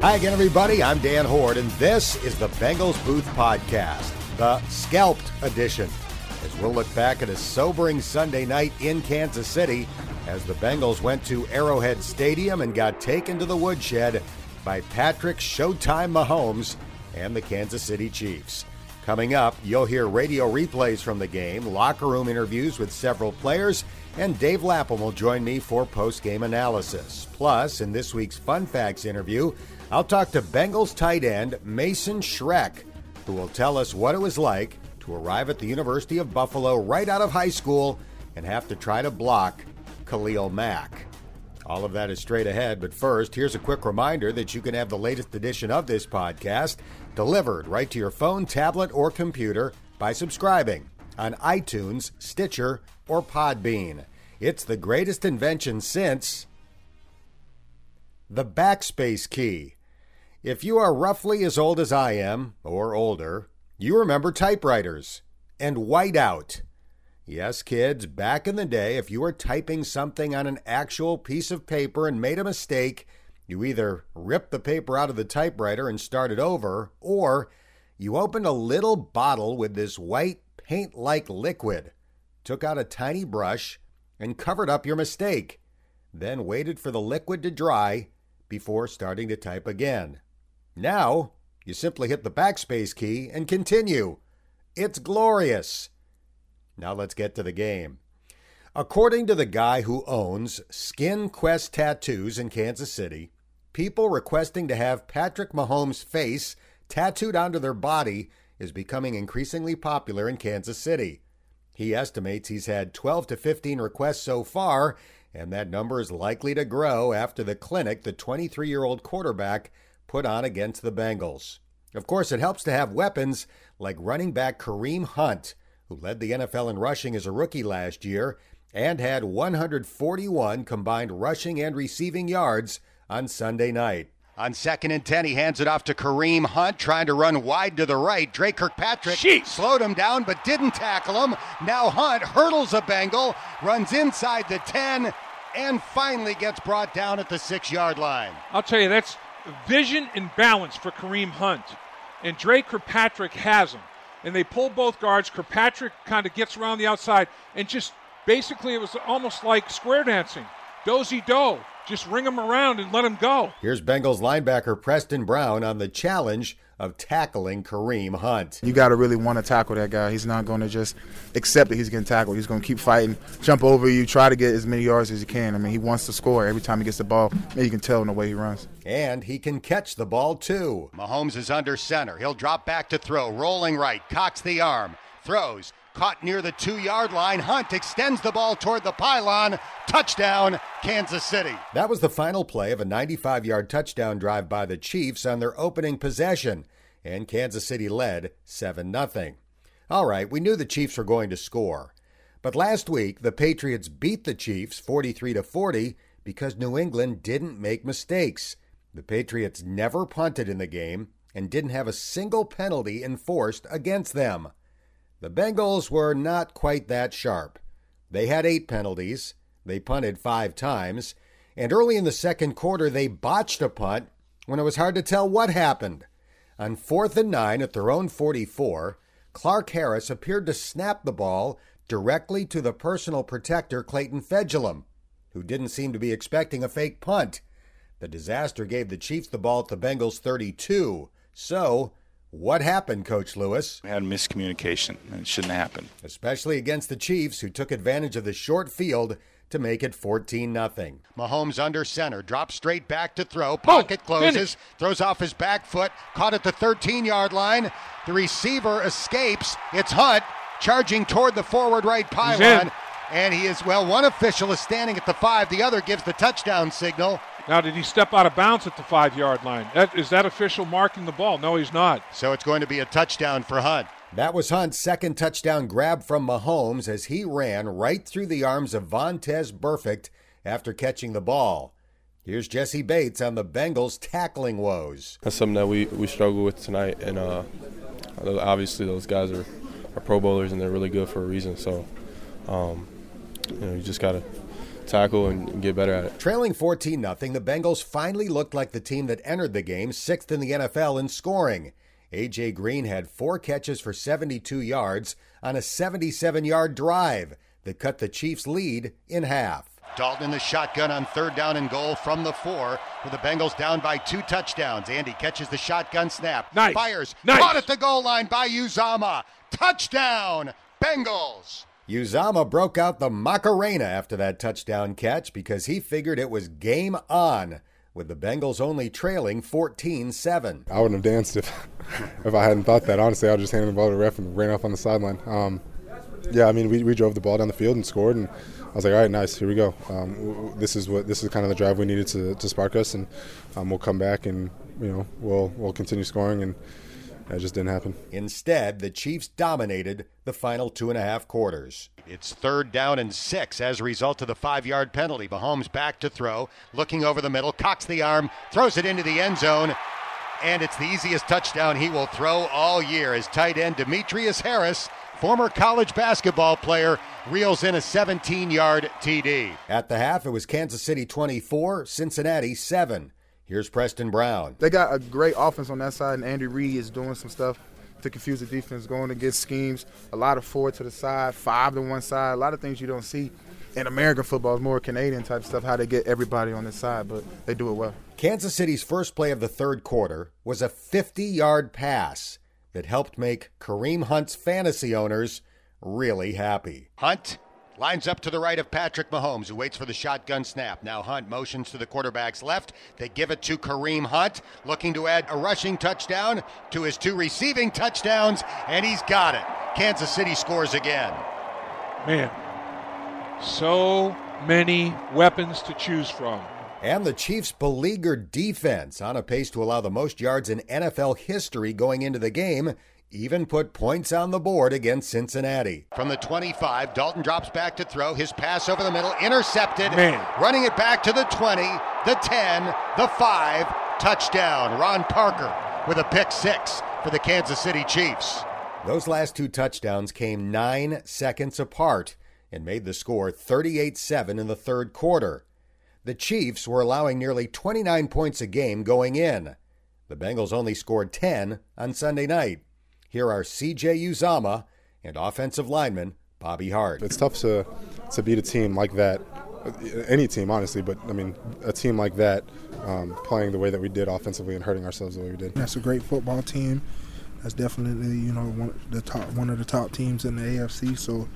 Hi again, everybody. I'm Dan Hoard, and this is the Bengals Booth Podcast, the Scalped edition, as we'll look back at a sobering Sunday night in Kansas City as the Bengals went to Arrowhead Stadium and got taken to the woodshed by Patrick Showtime Mahomes and the Kansas City Chiefs. Coming up, you'll hear radio replays from the game, locker room interviews with several players, and Dave Lapham will join me for post-game analysis. Plus, in this week's Fun Facts interview, I'll talk to Bengals tight end Mason Schreck, who will tell us what it was like to arrive at the University of Buffalo right out of high school and have to try to block Khalil Mack. All of that is straight ahead, but first, here's a quick reminder that you can have the latest edition of this podcast delivered right to your phone, tablet, or computer by subscribing on iTunes, Stitcher, or Podbean. It's the greatest invention since the backspace key. If you are roughly as old as I am, or older, you remember typewriters and whiteout. Yes, kids, back in the day, if you were typing something on an actual piece of paper and made a mistake, you either ripped the paper out of the typewriter and started over, or you opened a little bottle with this white paint-like liquid, took out a tiny brush, and covered up your mistake, then waited for the liquid to dry before starting to type again. Now, you simply hit the backspace key and continue. It's glorious. Now let's get to the game. According to the guy who owns Skin Quest Tattoos in Kansas City, people requesting to have Patrick Mahomes' face tattooed onto their body is becoming increasingly popular in Kansas City. He estimates he's had 12 to 15 requests so far, and that number is likely to grow after the clinic the 23-year-old quarterback put on against the Bengals. Of course, it helps to have weapons like running back Kareem Hunt, who led the NFL in rushing as a rookie last year and had 141 combined rushing and receiving yards on Sunday night. On 2nd and 10, he hands it off to Kareem Hunt, trying to run wide to the right. Drake Kirkpatrick slowed him down but didn't tackle him. Now Hunt hurdles a Bengal, runs inside the 10, and finally gets brought down at the 6-yard line. I'll tell you, that's vision and balance for Kareem Hunt. And Drake Kirkpatrick has him. And they pull both guards. Kirkpatrick kind of gets around the outside and just basically it was almost like square dancing. Dozy-do. Just ring him around and let him go. Here's Bengals linebacker Preston Brown on the challenge of tackling Kareem Hunt. You got to really want to tackle that guy. He's not going to just accept that he's getting tackled. He's going to keep fighting, jump over you, try to get as many yards as he can. I mean, he wants to score every time he gets the ball. And you can tell in the way he runs. And he can catch the ball, too. Mahomes is under center. He'll drop back to throw. Rolling right. Cocks the arm. Throws. Caught near the 2-yard line. Hunt extends the ball toward the pylon. Touchdown, Kansas City. That was the final play of a 95-yard touchdown drive by the Chiefs on their opening possession, and Kansas City led 7-0. All right, we knew the Chiefs were going to score. But last week, the Patriots beat the Chiefs 43-40 because New England didn't make mistakes. The Patriots never punted in the game and didn't have a single penalty enforced against them. The Bengals were not quite that sharp. They had 8 penalties, they punted 5 times, and early in the second quarter they botched a punt when it was hard to tell what happened. On 4th and 9 at their own 44, Clark Harris appeared to snap the ball directly to the personal protector Clayton Fejedelem, who didn't seem to be expecting a fake punt. The disaster gave the Chiefs the ball at the Bengals' 32, so what happened, Coach Lewis? We had miscommunication, and it shouldn't happen. Especially against the Chiefs, who took advantage of the short field to make it 14-0. Mahomes under center, drops straight back to throw. Pocket closes, throws off his back foot, caught at the 13-yard line. The receiver escapes. It's Hunt charging toward the forward right pylon. And he is, well, one official is standing at the 5. The other gives the touchdown signal. Now, did he step out of bounds at the 5-yard line? Is that official marking the ball? No, he's not. So it's going to be a touchdown for Hunt. That was Hunt's second touchdown grab from Mahomes as he ran right through the arms of Vontaze Burfict after catching the ball. Here's Jesse Bates on the Bengals' tackling woes. That's something that we struggle with tonight, and obviously those guys are Pro Bowlers and they're really good for a reason. So, you just got to tackle and get better at it. Trailing 14-0, the Bengals finally looked like the team that entered the game 6th in the NFL in scoring. A.J. Green had 4 catches for 72 yards on a 77-yard drive that cut the Chiefs' lead in half. Dalton in the shotgun on 3rd down and goal from the 4, with the Bengals down by 2 touchdowns. Andy catches the shotgun snap. Nice. Fires. Nice. Caught at the goal line by Uzomah. Touchdown, Bengals. Uzomah broke out the Macarena after that touchdown catch because he figured it was game on, with the Bengals only trailing 14-7. I wouldn't have danced if I hadn't thought that. Honestly, I would just handed the ball to the ref and ran off on the sideline. Yeah, I mean, we drove the ball down the field and scored, and I was like, all right, nice, here we go. This is kind of the drive we needed to spark us, and we'll come back and we'll continue scoring, and that just didn't happen. Instead, the Chiefs dominated the final 2.5 quarters. It's 3rd down and 6 as a result of the 5-yard penalty. Mahomes back to throw, looking over the middle, cocks the arm, throws it into the end zone, and it's the easiest touchdown he will throw all year as tight end Demetrius Harris, former college basketball player, reels in a 17-yard TD. At the half, it was Kansas City 24, Cincinnati 7. Here's Preston Brown. They got a great offense on that side, and Andy Reid is doing some stuff to confuse the defense, going against schemes, a lot of 4 to the side, 5 to one side, a lot of things you don't see in American football. It's more Canadian type stuff, how they get everybody on this side, but they do it well. Kansas City's first play of the 3rd quarter was a 50-yard pass that helped make Kareem Hunt's fantasy owners really happy. Hunt lines up to the right of Patrick Mahomes, who waits for the shotgun snap. Now Hunt motions to the quarterback's left. They give it to Kareem Hunt, looking to add a rushing touchdown to his 2 receiving touchdowns, and he's got it. Kansas City scores again. Man, so many weapons to choose from. And the Chiefs' beleaguered defense, on a pace to allow the most yards in NFL history going into the game, even put points on the board against Cincinnati. From the 25, Dalton drops back to throw. His pass over the middle, intercepted. Man. Running it back to the 20, the 10, the 5, touchdown. Ron Parker with a pick 6 for the Kansas City Chiefs. Those last 2 touchdowns came 9 seconds apart and made the score 38-7 in the 3rd quarter. The Chiefs were allowing nearly 29 points a game going in. The Bengals only scored 10 on Sunday night. Here are C.J. Uzomah and offensive lineman Bobby Hart. It's tough to beat a team like that, any team, honestly, but, I mean, a team like that playing the way that we did offensively and hurting ourselves the way we did. That's a great football team. That's definitely, one of the top teams in the AFC, so,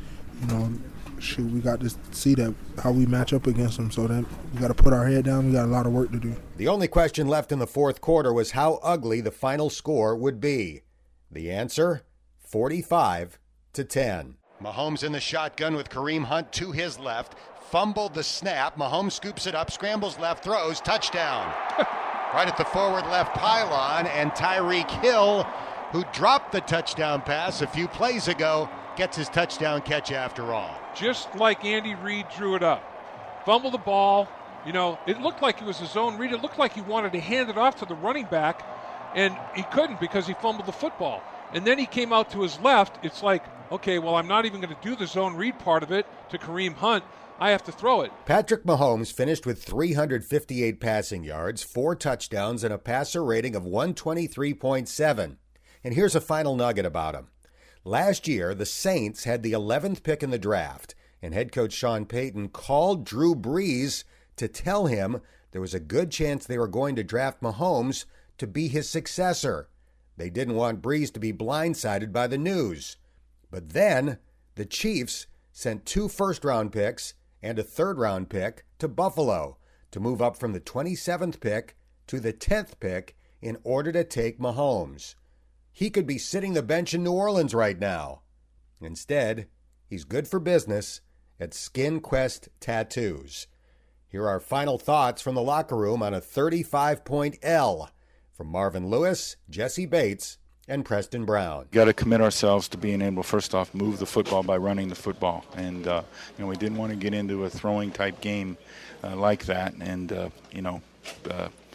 we got to see that how we match up against them, so that we got to put our head down. We got a lot of work to do. The only question left in the 4th quarter was how ugly the final score would be. The answer, 45-10. Mahomes in the shotgun with Kareem Hunt to his left. Fumbled the snap. Mahomes scoops it up, scrambles left, throws, touchdown. Right at the forward left pylon, and Tyreek Hill, who dropped the touchdown pass a few plays ago, gets his touchdown catch after all. Just like Andy Reid drew it up. Fumbled the ball. It looked like it was his own read. It looked like he wanted to hand it off to the running back, and he couldn't because he fumbled the football. And then he came out to his left. It's like, okay, well, I'm not even going to do the zone read part of it to Kareem Hunt. I have to throw it. Patrick Mahomes finished with 358 passing yards, 4 touchdowns, and a passer rating of 123.7. And here's a final nugget about him. Last year, the Saints had the 11th pick in the draft, and head coach Sean Payton called Drew Brees to tell him there was a good chance they were going to draft Mahomes to be his successor. They didn't want Brees to be blindsided by the news. But then the Chiefs sent 2 first-round picks and a third-round pick to Buffalo to move up from the 27th pick to the 10th pick in order to take Mahomes. He could be sitting the bench in New Orleans right now. Instead, he's good for business at Skin Quest Tattoos. Here are final thoughts from the locker room on a 35-point L from Marvin Lewis, Jesse Bates, and Preston Brown. Got to commit ourselves to being able, first off, move the football by running the football. And, we didn't want to get into a throwing type game like that. And,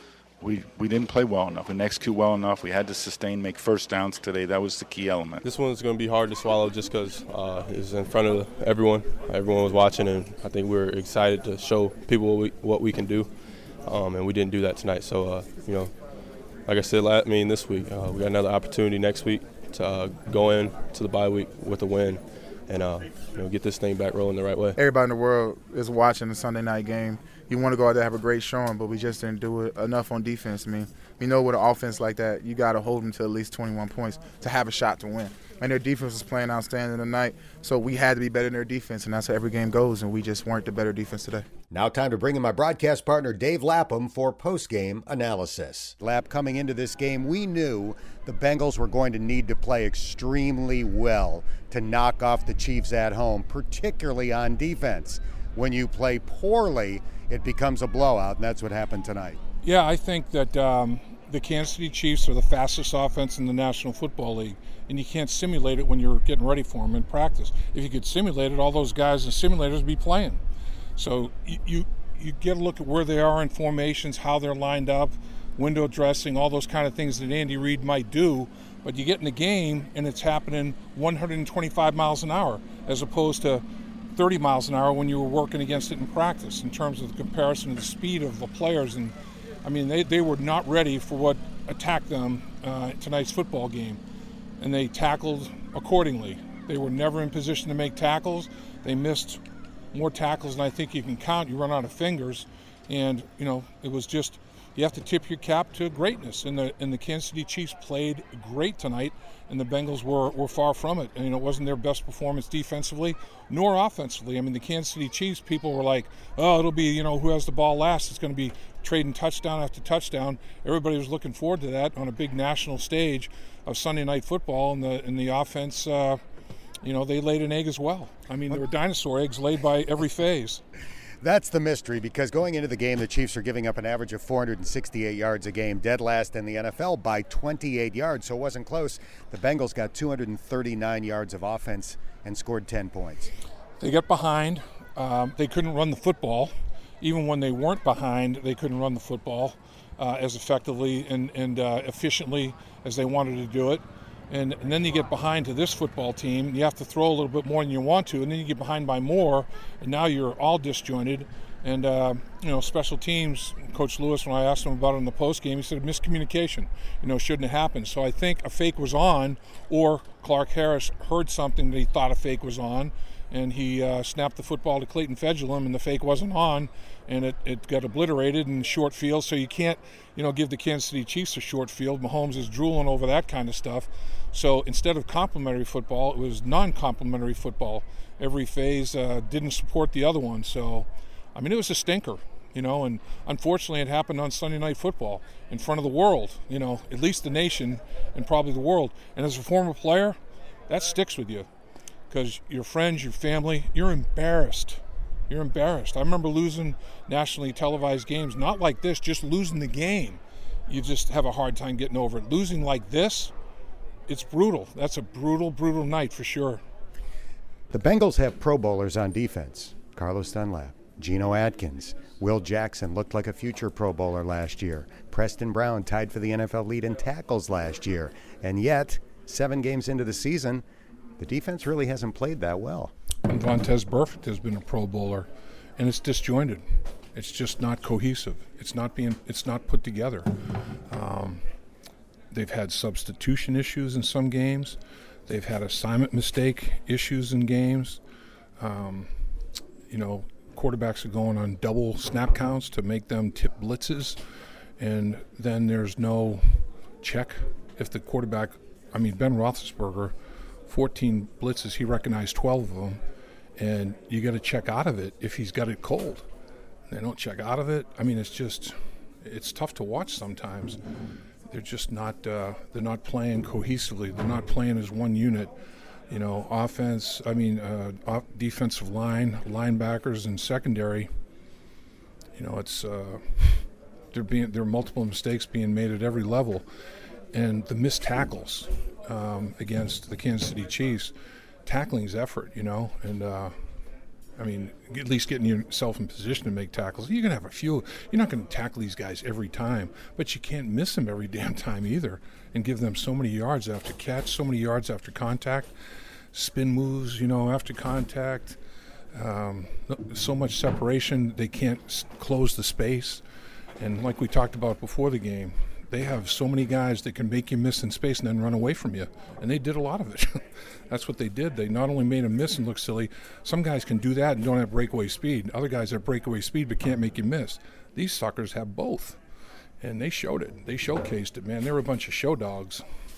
we didn't play well enough. We didn't execute well enough. We had to sustain, make first downs today. That was the key element. This one's going to be hard to swallow just because it's in front of everyone. Everyone was watching, and I think we're excited to show people what we can do, and we didn't do that tonight. So, like I said, this week, we got another opportunity next week to go in to the bye week with a win and get this thing back rolling the right way. Everybody in the world is watching the Sunday night game. You want to go out there and have a great showing, but we just didn't do it enough on defense. I mean, we know with an offense like that, you got to hold them to at least 21 points to have a shot to win. And their defense was playing outstanding tonight, so we had to be better than their defense, and that's how every game goes, and we just weren't the better defense today. Now time to bring in my broadcast partner, Dave Lapham, for post-game analysis. Lap, coming into this game, we knew the Bengals were going to need to play extremely well to knock off the Chiefs at home, particularly on defense. When you play poorly, it becomes a blowout, and that's what happened tonight. Yeah, I think that the Kansas City Chiefs are the fastest offense in the National Football League, and you can't simulate it when you're getting ready for them in practice. If you could simulate it, all those guys in simulators would be playing. So you get a look at where they are in formations, how they're lined up, window dressing, all those kind of things that Andy Reid might do, but you get in the game and it's happening 125 miles an hour as opposed to 30 miles an hour when you were working against it in practice in terms of the comparison of the speed of the players. And I mean, they were not ready for what attacked them tonight's football game, and they tackled accordingly. They were never in position to make tackles. They missed more tackles than I think you can count. You run out of fingers, and it was just, you have to tip your cap to greatness. And the Kansas City Chiefs played great tonight, and the Bengals were far from it. And it wasn't their best performance defensively nor offensively. I mean, the Kansas City Chiefs, people were like, oh, it'll be, who has the ball last. It's going to be trading touchdown after touchdown. Everybody was looking forward to that on a big national stage of Sunday Night Football, and the offense, they laid an egg as well. I mean, there were dinosaur eggs laid by every phase. That's the mystery, because going into the game, the Chiefs are giving up an average of 468 yards a game, dead last in the NFL by 28 yards, so it wasn't close. The Bengals got 239 yards of offense and scored 10 points. They got behind. They couldn't run the football. Even when they weren't behind, they couldn't run the football as effectively and efficiently as they wanted to do it. And then you get behind to this football team. You have to throw a little bit more than you want to, and then you get behind by more, and now you're all disjointed. And, special teams, Coach Lewis, when I asked him about it in the postgame, he said miscommunication, shouldn't have happened. So I think a fake was on, or Clark Harris heard something that he thought a fake was on, and he snapped the football to Clayton Fedulum, and the fake wasn't on, and it got obliterated in short field. So you can't, give the Kansas City Chiefs a short field. Mahomes is drooling over that kind of stuff. So instead of complimentary football, it was non-complimentary football. Every phase didn't support the other one. So, I mean, it was a stinker, and unfortunately it happened on Sunday Night Football in front of the world, at least the nation and probably the world. And as a former player, that sticks with you because your friends, your family, you're embarrassed. You're embarrassed. I remember losing nationally televised games, not like this, just losing the game. You just have a hard time getting over it. Losing like this, it's brutal. That's a brutal, brutal night for sure. The Bengals have Pro Bowlers on defense. Carlos Dunlap, Geno Atkins, Will Jackson looked like a future Pro Bowler last year. Preston Brown tied for the NFL lead in tackles last year. And yet, 7 games into the season, the defense really hasn't played that well. And Vontaze Burfict has been a Pro Bowler, and it's disjointed. It's just not cohesive. It's not put together. They've had substitution issues in some games. They've had assignment mistake issues in games. Quarterbacks are going on double snap counts to make them tip blitzes, and then there's no check if the quarterback. I mean, Ben Roethlisberger, 14 blitzes, he recognized 12 of them, and you got to check out of it if he's got it cold. They don't check out of it. I mean, it's tough to watch sometimes. They're just not. They're not playing cohesively. They're not playing as one unit. Offense. I mean, defensive line, linebackers, and secondary. It's there are multiple mistakes being made at every level, and the missed tackles against the Kansas City Chiefs. Tackling's effort, and I mean, at least getting yourself in position to make tackles. You're going to have a few. You're not going to tackle these guys every time, but you can't miss them every damn time either and give them so many yards after catch, so many yards after contact, spin moves, after contact, so much separation they can't close the space. And like we talked about before the game, they have so many guys that can make you miss in space and then run away from you. And they did a lot of it. That's what they did. They not only made them miss and look silly, some guys can do that and don't have breakaway speed. Other guys have breakaway speed but can't make you miss. These suckers have both. And they showed it. They showcased it, man. They were a bunch of show dogs.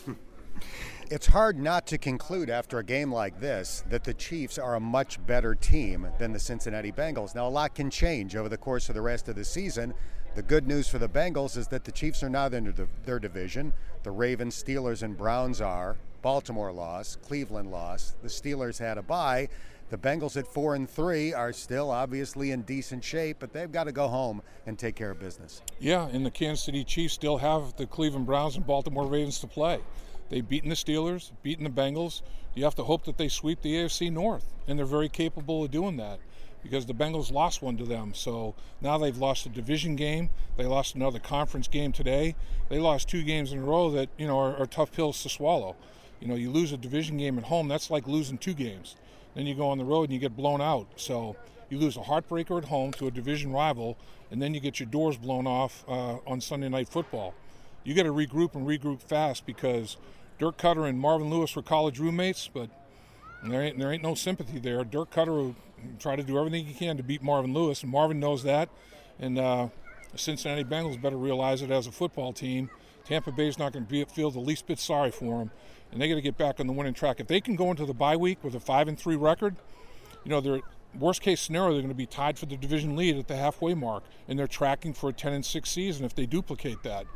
It's hard not to conclude after a game like this that the Chiefs are a much better team than the Cincinnati Bengals. Now, a lot can change over the course of the rest of the season. The good news for the Bengals is that the Chiefs are not in their division. The Ravens, Steelers, and Browns are. Baltimore lost. Cleveland lost. The Steelers had a bye. The Bengals at 4-3 are still obviously in decent shape, but they've got to go home and take care of business. Yeah, and the Kansas City Chiefs still have the Cleveland Browns and Baltimore Ravens to play. They've beaten the Steelers, beaten the Bengals. You have to hope that they sweep the AFC North, and they're very capable of doing that because the Bengals lost one to them. So now they've lost a division game. They lost another conference game today. They lost 2 games in a row that, are tough pills to swallow. You lose a division game at home, that's like losing 2 games. Then you go on the road and you get blown out. So you lose a heartbreaker at home to a division rival, and then you get your doors blown off on Sunday Night Football. You got to regroup fast because Dirk Cutter and Marvin Lewis were college roommates, but there ain't no sympathy there. Dirk Cutter will try to do everything he can to beat Marvin Lewis, and Marvin knows that. And the Cincinnati Bengals better realize it as a football team. Tampa Bay's not going to feel the least bit sorry for them, and they got to get back on the winning track. If they can go into the bye week with a 5-3 record, their worst case scenario, they're going to be tied for the division lead at the halfway mark, and they're tracking for a 10-6 season if they duplicate that.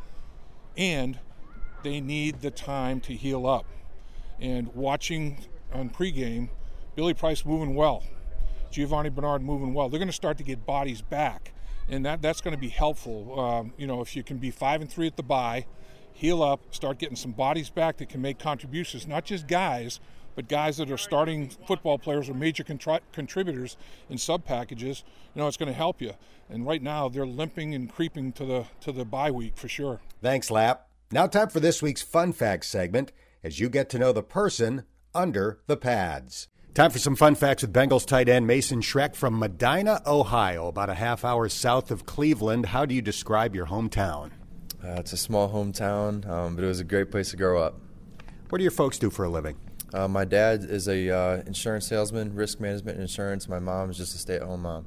And they need the time to heal up. And watching on pregame, Billy Price moving well, Giovanni Bernard moving well. They're going to start to get bodies back, and that's going to be helpful. If you can be 5-3 at the bye, heal up, start getting some bodies back that can make contributions, not just guys, but guys that are starting football players or major contributors in sub packages. It's going to help you. And right now they're limping and creeping to the bye week for sure. Thanks, Lap. Now time for this week's Fun Facts segment as you get to know the person under the pads. Time for some fun facts with Bengals tight end Mason Schreck from Medina, Ohio, about a half hour south of Cleveland. How do you describe your hometown? It's a small hometown, but it was a great place to grow up. What do your folks do for a living? My dad is a insurance salesman, risk management and insurance. My mom is just a stay-at-home mom.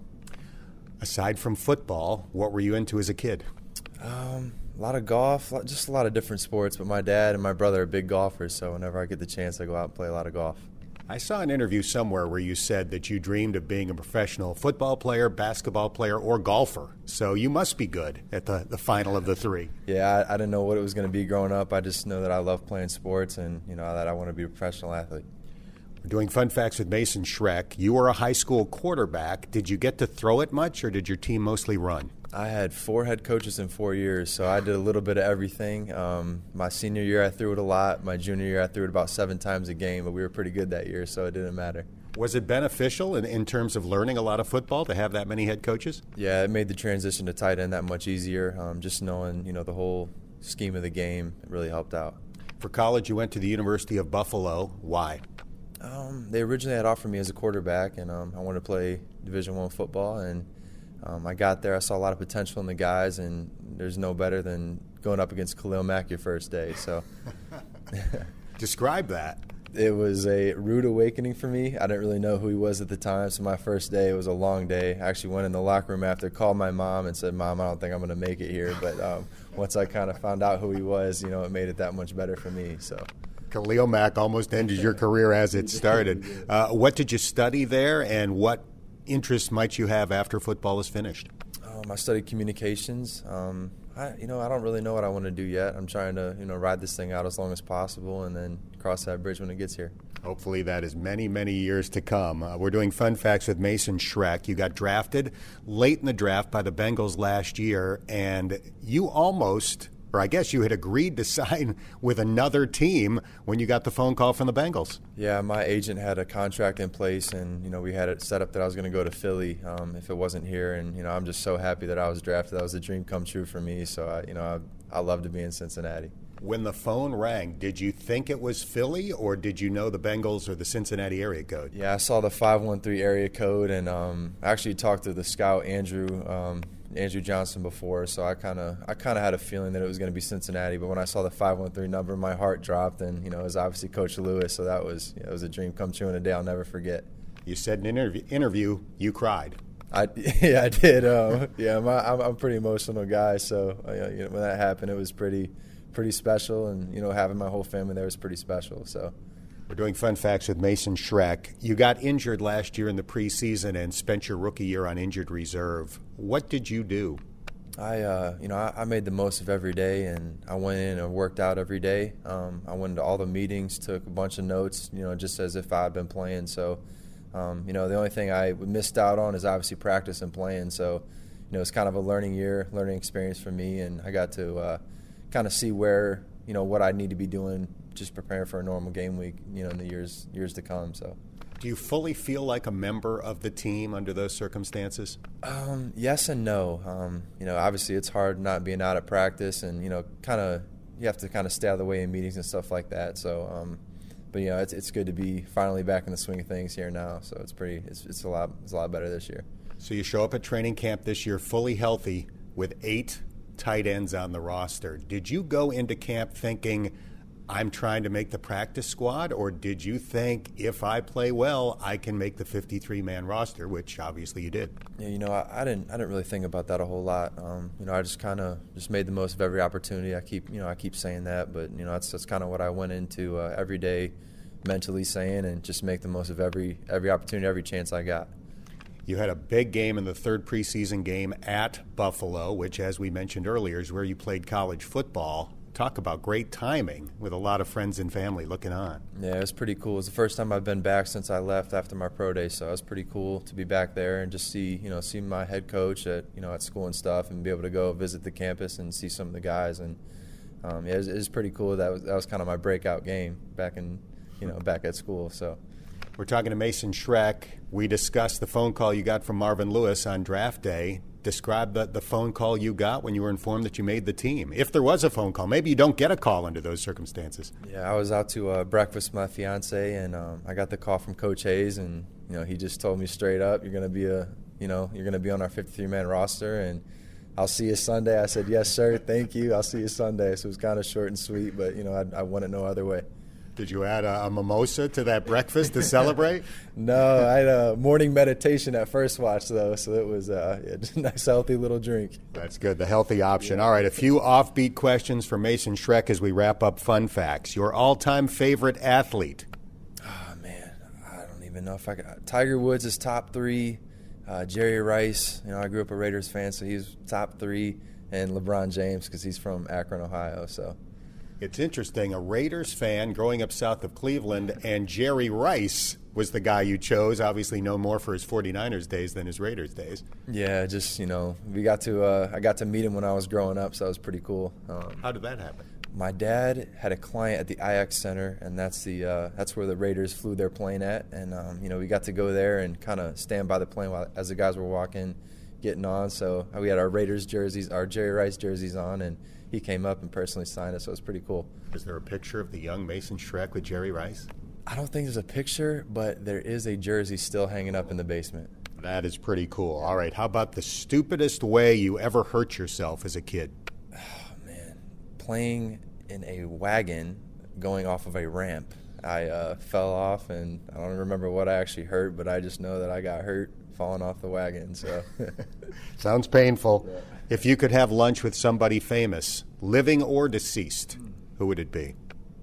Aside from football, what were you into as a kid? A lot of golf, just a lot of different sports, but my dad and my brother are big golfers, so whenever I get the chance, I go out and play a lot of golf. I saw an interview somewhere where you said that you dreamed of being a professional football player, basketball player, or golfer. So you must be good at the final of the 3. Yeah, I didn't know what it was going to be growing up. I just know that I love playing sports and, that I want to be a professional athlete. We're doing Fun Facts with Mason Schreck. You were a high school quarterback. Did you get to throw it much, or did your team mostly run? I had 4 head coaches in 4 years, so I did a little bit of everything. My senior year, I threw it a lot. My junior year, I threw it about 7 times a game, but we were pretty good that year, so it didn't matter. Was it beneficial in terms of learning a lot of football to have that many head coaches? Yeah, it made the transition to tight end that much easier. Just knowing, the whole scheme of the game, it really helped out. For college, you went to the University of Buffalo. Why? They originally had offered me as a quarterback, and I wanted to play Division I football, and I got there. I saw a lot of potential in the guys, and there's no better than going up against Khalil Mack your first day. So, describe that. It was a rude awakening for me. I didn't really know who he was at the time, so my first day, it was a long day. I actually went in the locker room after, called my mom and said, "Mom, I don't think I'm going to make it here." But once I kind of found out who he was, it made it that much better for me. So. Khalil Mack almost ended your career as it started. What did you study there, and what interests might you have after football is finished? I studied communications. I don't really know what I want to do yet. I'm trying to, ride this thing out as long as possible and then cross that bridge when it gets here. Hopefully that is many, many years to come. We're doing Fun Facts with Mason Schreck. You got drafted late in the draft by the Bengals last year, and you almost or I guess you had agreed to sign with another team when you got the phone call from the Bengals. Yeah, my agent had a contract in place, and, we had it set up that I was going to go to Philly if it wasn't here. And, I'm just so happy that I was drafted. That was a dream come true for me. So, I love to be in Cincinnati. When the phone rang, did you think it was Philly, or did you know the Bengals or the Cincinnati area code? Yeah, I saw the 513 area code, and I actually talked to the scout, Andrew Johnson, before, so I kind of had a feeling that it was going to be Cincinnati. But when I saw the 513 number, my heart dropped, and it was obviously Coach Lewis, so that was it was a dream come true and a day I'll never forget. You said in an interview you cried. I did. I'm a pretty emotional guy, so when that happened, it was pretty special, and having my whole family there was pretty special. So we're doing fun facts with Mason Schreck. You got injured last year in the preseason and spent your rookie year on injured reserve. What did you do? I made the most of every day, and I went in and worked out every day. I went into all the meetings, took a bunch of notes, just as if I had been playing. So, the only thing I missed out on is obviously practice and playing. So, it's kind of a learning experience for me, and I got to kind of see where, what I need to be doing, just preparing for a normal game week, in the years to come. So, do you fully feel like a member of the team under those circumstances? Yes and no. Obviously it's hard not being out at practice, and you have to kind of stay out of the way in meetings and stuff like that. So, but it's good to be finally back in the swing of things here now. So it's a lot better this year. So you show up at training camp this year fully healthy with 8 tight ends on the roster. Did you go into camp thinking, I'm trying to make the practice squad, or did you think if I play well, I can make the 53-man roster, which obviously you did? Yeah, I didn't really think about that a whole lot. I just kind of made the most of every opportunity. I keep saying that, but that's kind of what I went into every day mentally saying, and just make the most of every opportunity, every chance I got. You had a big game in the third preseason game at Buffalo, which, as we mentioned earlier, is where you played college football. Talk about great timing with a lot of friends and family looking on. Yeah, it was pretty cool. It was the first time I've been back since I left after my pro day, so it was pretty cool to be back there and just see my head coach at school and stuff, and be able to go visit the campus and see some of the guys. And it was pretty cool. That was kind of my breakout game back at school. So. We're talking to Mason Schreck. We discussed the phone call you got from Marvin Lewis on draft day. Describe the phone call you got when you were informed that you made the team. If there was a phone call, maybe you don't get a call under those circumstances. Yeah, I was out to breakfast with my fiance, and I got the call from Coach Hayes, and he just told me straight up, you're going to be on our 53-man roster, and I'll see you Sunday. I said, yes, sir, thank you. I'll see you Sunday. So it was kind of short and sweet, but I want it no other way. Did you add a mimosa to that breakfast to celebrate? No, I had a morning meditation at First Watch, though, so it was just a nice, healthy little drink. That's good, the healthy option. All right, a few offbeat questions for Mason Schreck as we wrap up Fun Facts. Your all-time favorite athlete? Oh, man, I don't even know if I could. Tiger Woods is top 3. Jerry Rice, I grew up a Raiders fan, so he's top 3. And LeBron James, because he's from Akron, Ohio, so. It's interesting, a Raiders fan growing up south of Cleveland, and Jerry Rice was the guy you chose, obviously known more for his 49ers days than his Raiders days. Yeah, just, I got to meet him when I was growing up, so that was pretty cool. How did that happen? My dad had a client at the IX Center, and that's where the Raiders flew their plane at, and we got to go there and kind of stand by the plane as the guys were getting on. So we had our Raiders jerseys, our Jerry Rice jerseys on, and he came up and personally signed it, so it was pretty cool. Is there a picture of the young Mason Schreck with Jerry Rice? I don't think there's a picture, but there is a jersey still hanging up in the basement. That is pretty cool. All right, how about the stupidest way you ever hurt yourself as a kid? Oh, man. Playing in a wagon going off of a ramp. I fell off, and I don't remember what I actually hurt, but I just know that I got hurt falling off the wagon. So Sounds painful. Yeah. If you could have lunch with somebody famous, living or deceased, who would it be?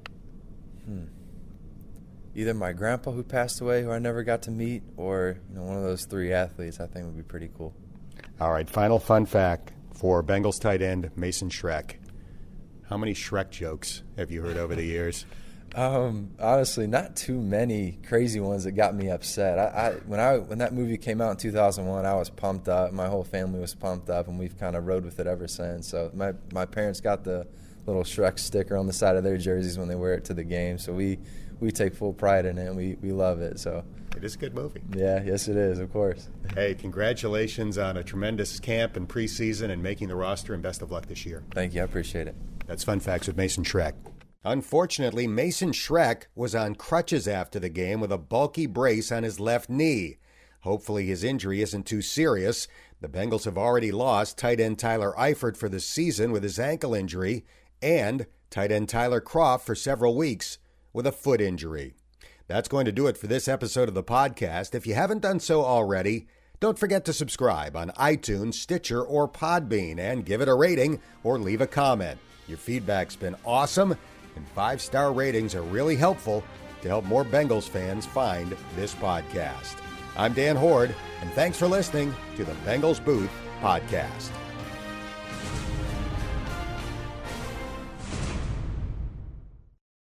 Either my grandpa who passed away, who I never got to meet, or one of those 3 athletes I think would be pretty cool. All right, final fun fact for Bengals tight end Mason Schreck. How many Shrek jokes have you heard over the years? Honestly, not too many crazy ones that got me upset. When that movie came out in 2001, I was pumped up. My whole family was pumped up, and we've kind of rode with it ever since. So my parents got the little Shrek sticker on the side of their jerseys when they wear it to the game. So we take full pride in it, and we love it. So it is a good movie. Yeah, yes it is, of course. Hey, congratulations on a tremendous camp and preseason and making the roster, and best of luck this year. Thank you, I appreciate it. That's Fun Facts with Mason Schreck. Unfortunately, Mason Schreck was on crutches after the game with a bulky brace on his left knee. Hopefully his injury isn't too serious. The Bengals have already lost tight end Tyler Eifert for the season with his ankle injury, and tight end Tyler Kroft for several weeks with a foot injury. That's going to do it for this episode of the podcast. If you haven't done so already, don't forget to subscribe on iTunes, Stitcher, or Podbean, and give it a rating or leave a comment. Your feedback's been awesome, and 5-star ratings are really helpful to help more Bengals fans find this podcast. I'm Dan Hoard, and thanks for listening to the Bengals Booth Podcast.